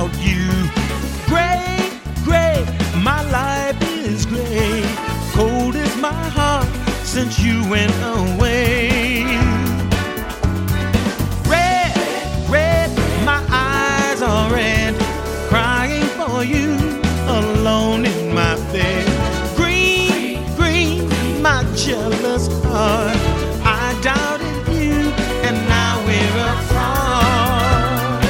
without you. Gray, gray, my life is gray. Cold is my heart since you went away. Red, red, my eyes are red, crying for you alone in my bed. Green, green, my jealous heart, I doubted you and now we're apart.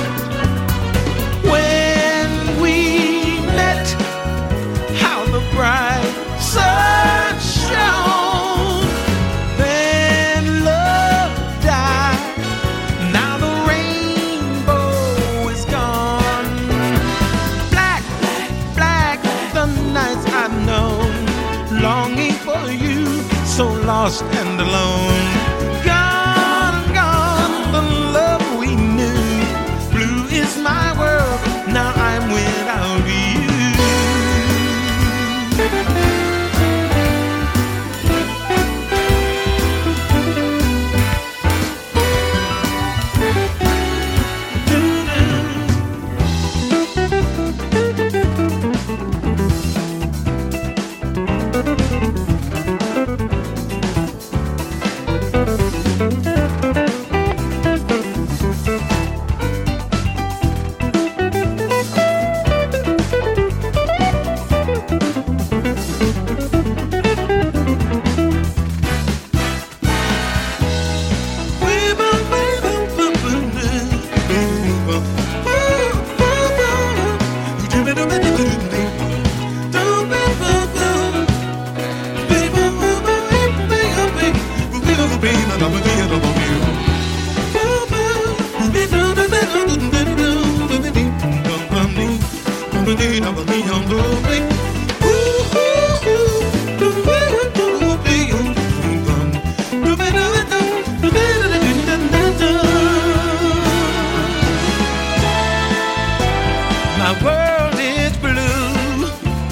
When we met, how the bright sun shone. Then love died, now the rainbow is gone. Black, black, the nights I've known, longing for you, so lost and alone. Gone, gone, the love we knew. Blue is my world, now I'm without you. My world is blue.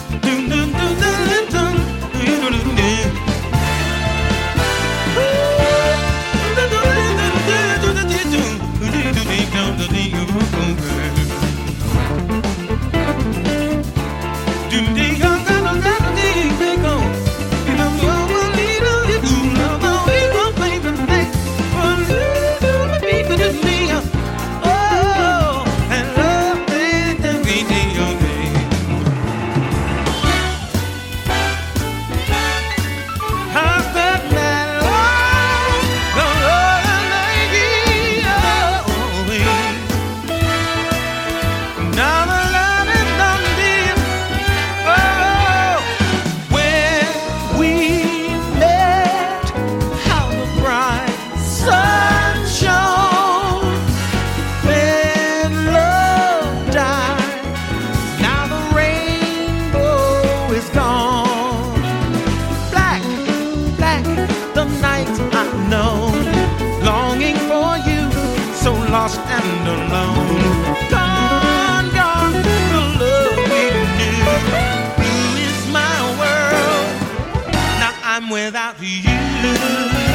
Lost and alone. Gone, gone, the love we knew. Blue is my world, now I'm without you.